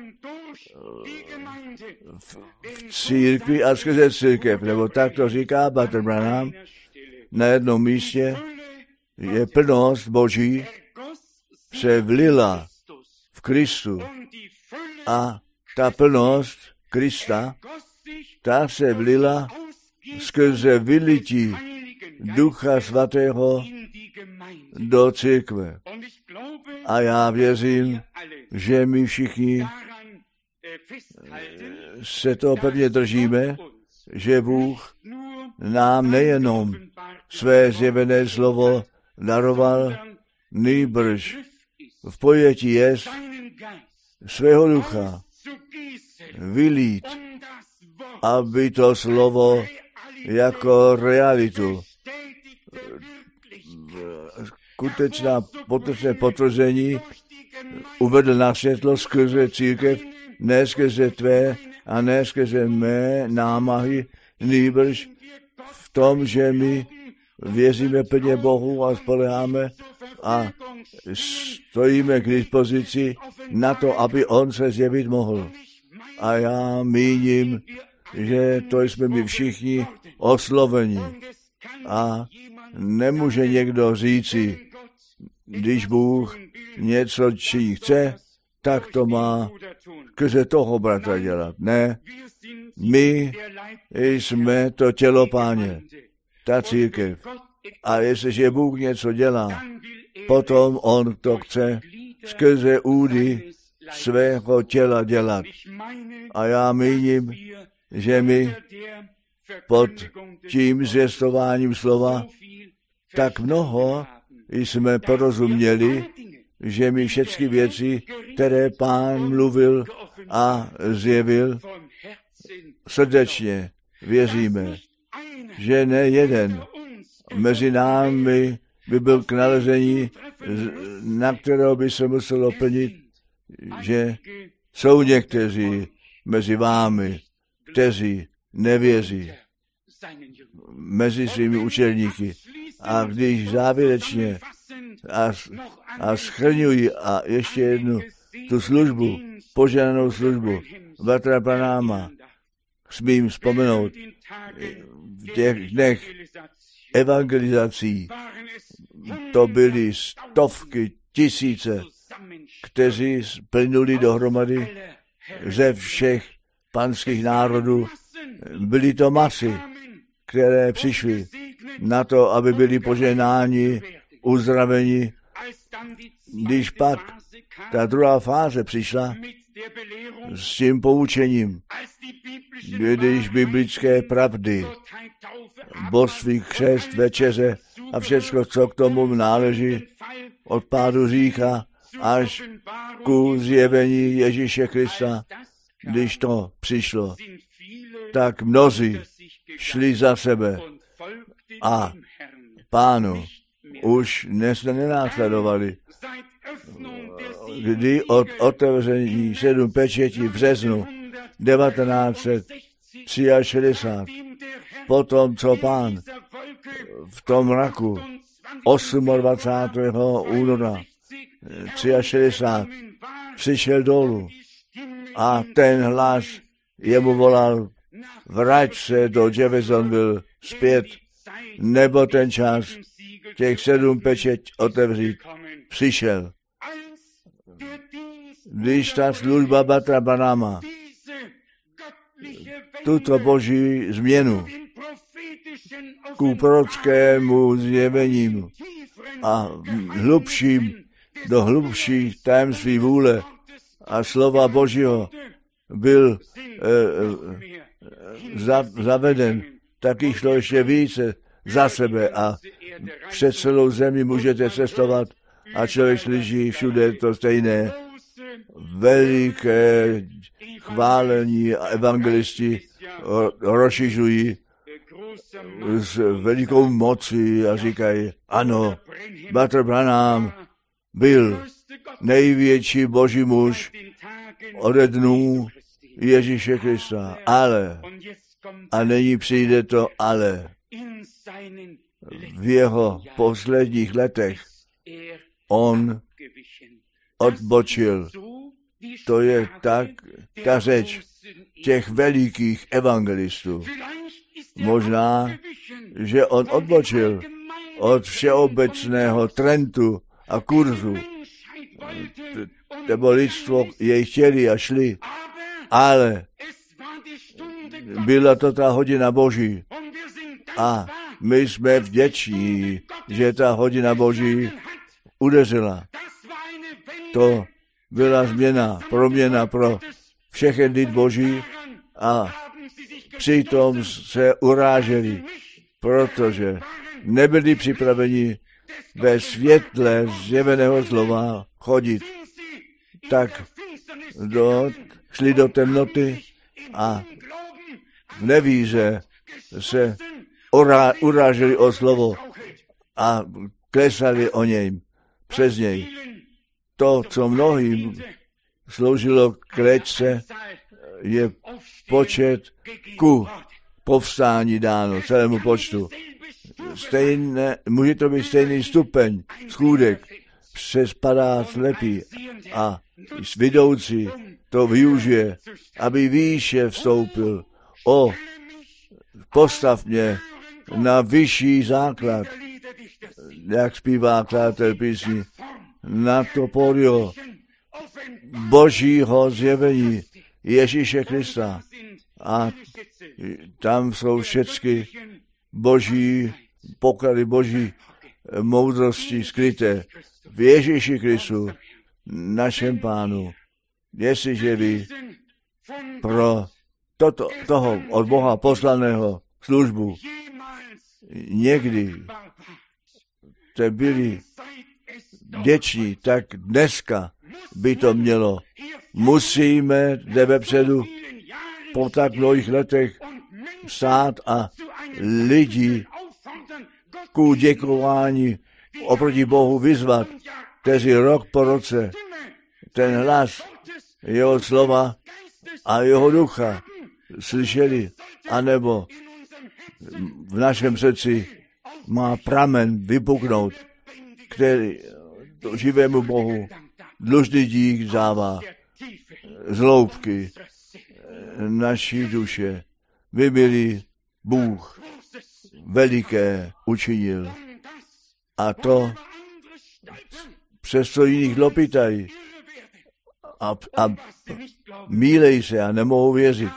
v církvi a skrze církev, nebo tak to říká Brother Branham, na jednom místě je plnost Boží se vlila v Kristu a ta plnost Krista, ta se vlila skrze vylití Ducha Svatého do církve. A já věřím, že my všichni se toho pevně držíme, že Bůh nám nejenom své zjevené slovo daroval, nýbrž v pojetí jest svého ducha vylít, aby to slovo jako realitu, skutečná potřebné potvrzení uvedl na světlo skrze církev, ne skrze tvé a ne skrze mé námahy, nýbrž v tom, že my věříme plně Bohu a spoleháme a stojíme k dispozici na to, aby On se zjevit mohl. A já míním, že to jsme my všichni osloveni. A nemůže někdo říci, když Bůh něco činí chce, tak to má skrze toho bratra dělat. Ne, my jsme to tělo Páně, ta církev. A jestliže Bůh něco dělá, potom On to chce skrze údy svého těla dělat. A já míním, že my pod tím zvěstováním slova tak mnoho jsme porozuměli, že my všechny věci, které Pán mluvil a zjevil, srdečně věříme, že ne jeden mezi námi by byl k nalezení, na kterého by se muselo plnit, že jsou někteří mezi vámi, kteří nevěří mezi svými učedníky. A když závěrečně a, a schrňují a ještě jednu tu službu, požádanou službu bratra Branhama, smím vzpomenout těch dnech evangelizací to byly stovky, tisíce, kteří plynuli dohromady ze všech panských národů. Byly to masy, které přišly na to, aby byli požehnáni, uzdraveni. Když pak ta druhá fáze přišla s tím poučením, když biblické pravdy, božství, křest, večeře a všechno, co k tomu náleží, od pádu řícha až ku zjevení Ježíše Krista, když to přišlo, tak mnozí šli za sebe a Pánu už dnes nenásledovali. Kdy od otevření sedm pečetí v březnu devatenáct set šedesát tři, potom co Pán v tom mraku dvacátého osmého února šedesát tři přišel dolů a ten hlas jemu volal: vrať se do Jeffersonville zpět, nebo ten čas těch sedm pečet otevřít přišel. Když ta služba Bratra Branhama tuto boží změnu ku prorockému zjevením a hlubším, do hlubších tajemství vůle a slova Božího byl eh, za, zaveden, taky šlo ještě více za sebe a před celou zemi můžete cestovat a člověk slyší všude to stejné. Veliké chválení a evangelisti rozšiřují s velikou mocí a říkají: ano, Bratr Branham byl největší boží muž ode dnů Ježíše Krista, ale, a nyní přijde to ale, v jeho posledních letech on odbočil. To je tak ta řeč těch velikých evangelistů. Možná, že on odbočil od všeobecného trendu a kurzu. Nebo lidstvo jej chtěli a šli, ale byla to ta hodina Boží. A my jsme vděční, že ta hodina Boží udeřila. To byla změna, proměna pro všechny lid Boží a přitom se uráželi, protože nebyli připraveni ve světle zjeveného slova chodit. Tak do, šli do temnoty a v nevíře se ura, uráželi o slovo a klesali o něj, přes něj. To, co mnohým sloužilo k léčce, je počet ku povstání dáno, celému počtu. Stejné, může to být stejný stupeň, schůdek, přes padá slepý a vidoucí to využije, aby výše vstoupil. O, postav mě na vyšší základ, jak zpívá kladatel písní, na to pódio Božího zjevení Ježíše Krista. A tam jsou všechny boží poklady, boží moudrosti skryté v Ježíši Kristu, našem Pánu. Jestliže vy pro toto, toho od Boha poslaného službu někdy jste byli vděční, tak dneska by to mělo. Musíme zde vepředu po tak mnohých letech stát a lidi ku děkování oproti Bohu vyzvat, kteří rok po roce ten hlas jeho slova a jeho ducha slyšeli, anebo v našem srdci má pramen vypuknout, který živému Bohu dlužný dík dává z hloubky naší duše. Vy, milý Bůh, veliké učinil. A to přesto jiných lopitají a, a mílej se a nemohou věřit.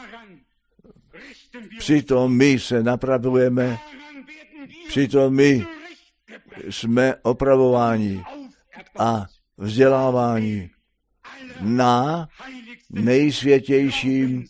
Přitom my se napravujeme, přitom my jsme opravováni a vzděláváni na nejsvětějším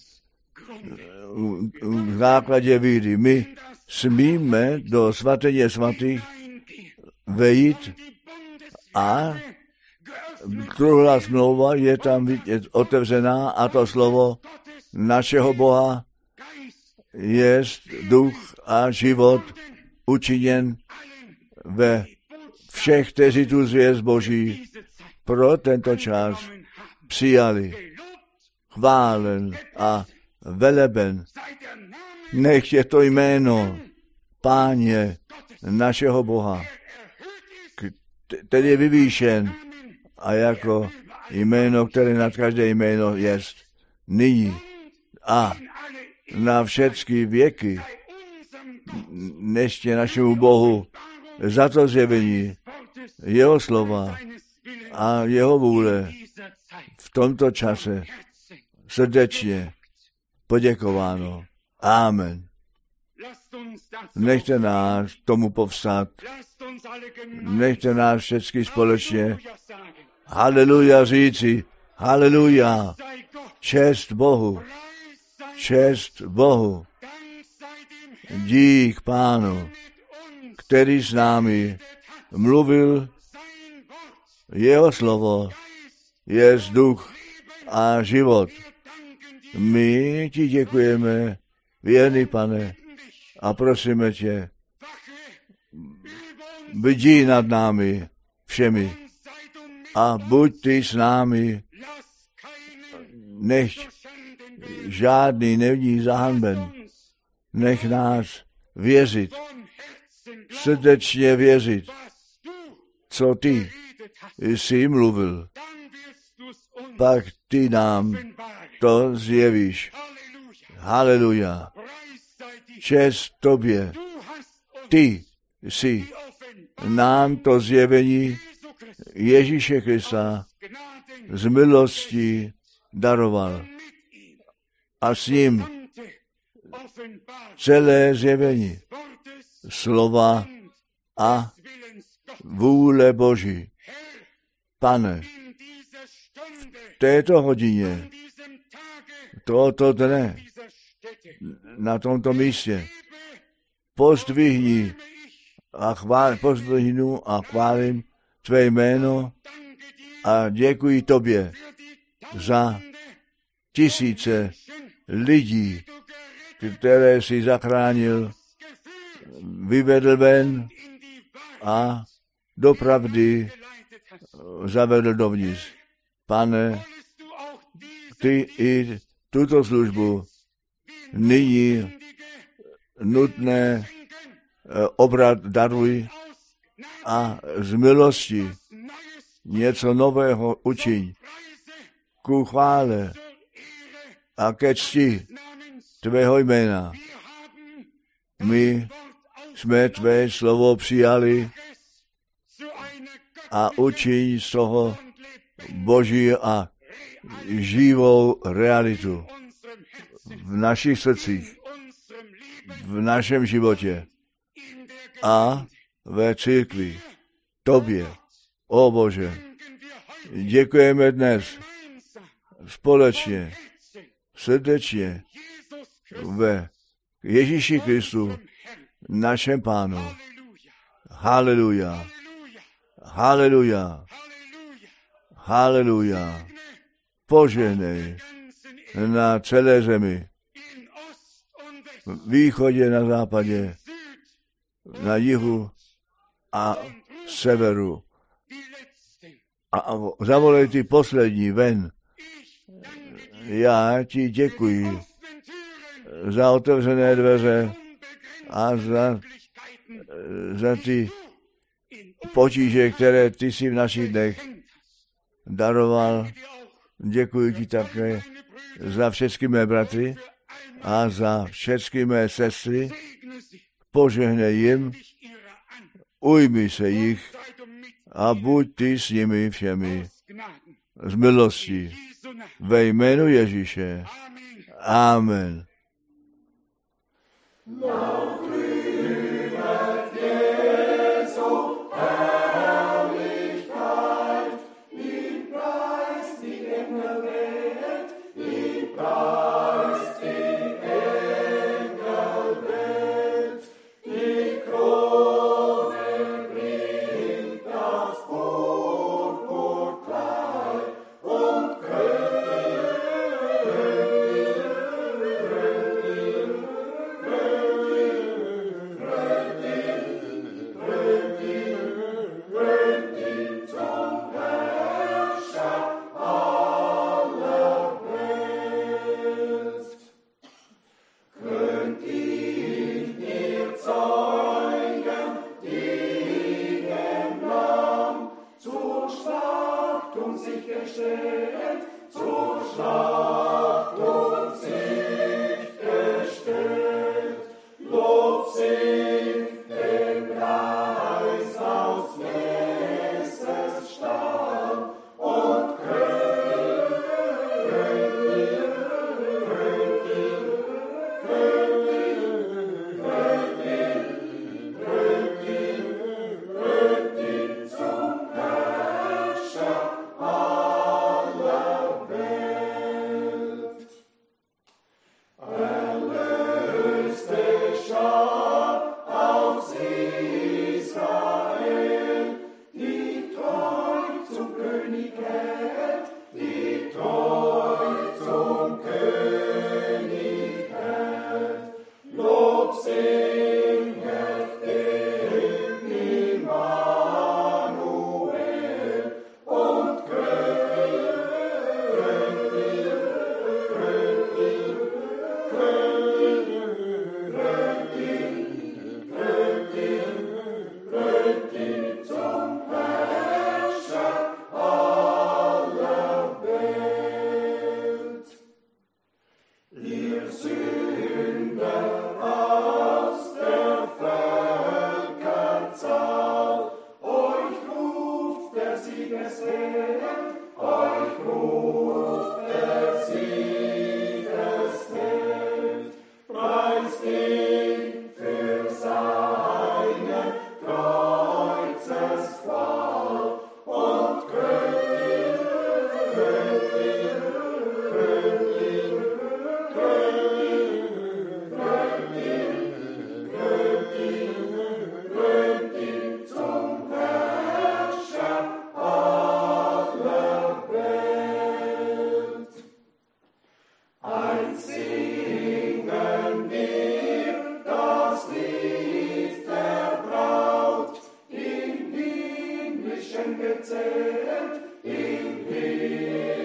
základě víry. My smíme do svatyně svatých vejít a druhá smlouva je tam vidět otevřená a to slovo našeho Boha je duch a život učiněn ve všech, kteří tu zvěst Boží pro tento čas přijali. Chválen a veleben. Nech je to jméno Páně našeho Boha, který je vyvýšen a jako jméno, které nad každé jméno jest nyní a na všechny věky. Neště našemu Bohu za to zjevení jeho slova a jeho vůle v tomto čase srdečně poděkováno. Amen. Nechte nás tomu povstat. Nechte nás všechny společně haleluja říci. Haleluja. Čest Bohu. Čest Bohu. Dík Pánu, který s námi mluvil. Jeho slovo je duch a život. My ti děkujeme, věrný Pane, a prosíme tě, bdí nad námi všemi a buď ty s námi, nech žádný není zahanben, nech nás věřit, srdečně věřit, co ty jsi mluvil, pak ty nám to zjevíš. Haleluja. Čest tobě. Ty jsi nám to zjevení Ježíše Krista z milostí daroval. A s ním celé zjevení slova a vůle Boží. Pane, v této hodině, tohoto dne, na tomto místě, pozdvihni a chvál, pozdvihnu a chválím tvé jméno a děkuji tobě za tisíce lidí, které jsi zachránil, vyvedl ven a do pravdy zavedl dovnitř. Pane, ty i tuto službu nyní nutné obrat daruj a z milosti něco nového učiň ku chvále a ke cti tvého jména. My jsme tvé slovo přijali a učiň z toho Boží a živou realitu v našich srdcích, v našem životě a ve církvi. Tobě, o Bože, děkujeme dnes společně, srdečně ve Ježíši Kristu, našem Pánu. Haleluja. Haleluja. Haleluja. Požehnej na celé zemi, v východě, na západě, na jihu a severu. A zavolej ty poslední ven. Já ti děkuji za otevřené dveře a za, za ty potíže, které ty jsi v našich dnech daroval. Děkuji ti také za všechny mé bratry a za všechny mé sestry. požehnej jim, ujmi se jich a buď ty s nimi všemi z milostí. Ve jménu Ježíše. Amen. gezählt im Himmel.